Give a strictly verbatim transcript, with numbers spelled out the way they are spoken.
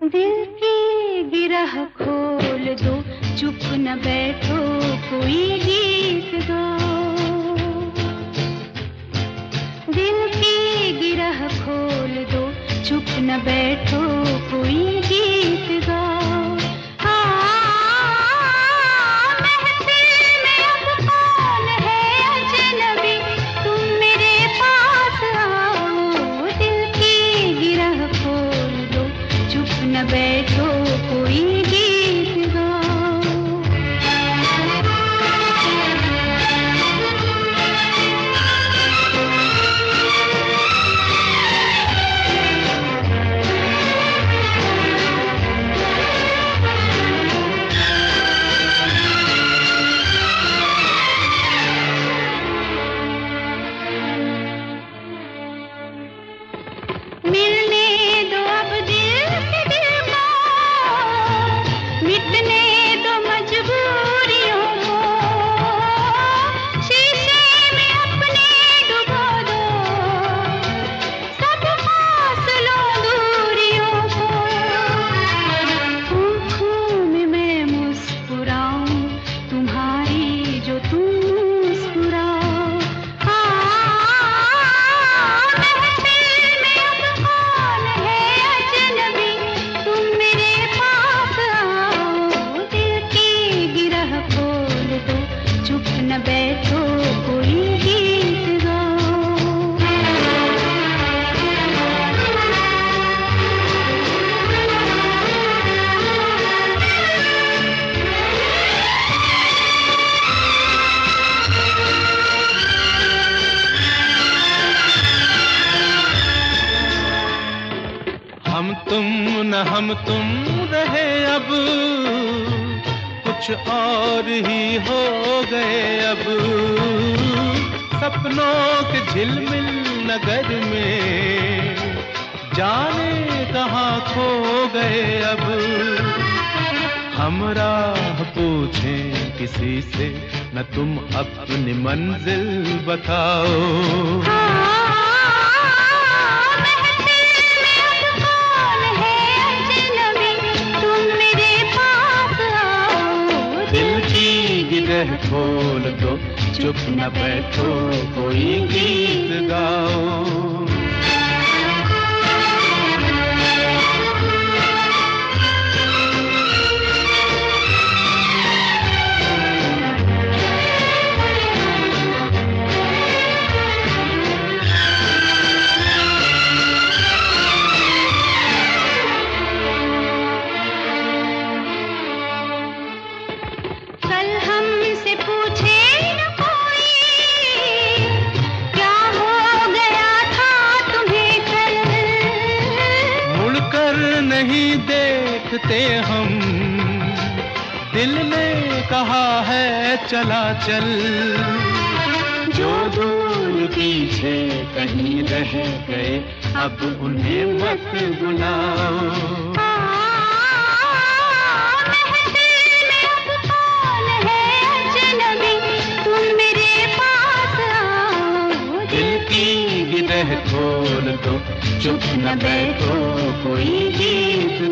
दिल की गिरह खोल दो, चुप न बैठो, कोई गीत गाओ। दिल की गिरह खोल दो, चुप न बैठो, कोई गीत गाओ। न बैठो, कोई गीत गाओ। मिलने दो अब दिल से दिल को, मिटने दो मजबूरियों को, शीशे में अपने डुबो दो, सब फासलों दूरियों को। आँखों में मैं मुस्कुराऊं तुम्हारी, जो तुम मुस्कुराओ। न बैठो, कोई गीत गाओ। हम तुम न हम तुम रहे, अब कुछ और ही हो गए। अब सपनों के झिलमिल नगर में जाने कहाँ खो गए। अब हम राह पूछें किसी से, न तुम अपनी मंजिल बताओ। गिरह खोल दो, चुप न बैठो, कोई गीत गाओ। हमसे पूछे न कोई, क्या हो गया था तुम्हें कल। मुड़कर नहीं देखते हम, दिल ने कहा है चला चल। जो दूर पीछे कहीं रह गए, अब उन्हें मत बुलाओ। गिरह खोल दो, चुप न बैठो, कोई गीत